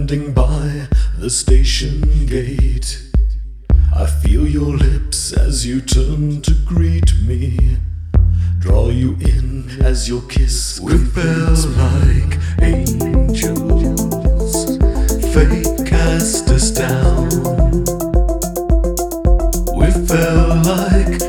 Standing by the station gate, I feel your lips as you turn to greet me. Draw you in as your kiss compels like angels. Fate cast us down. We fell like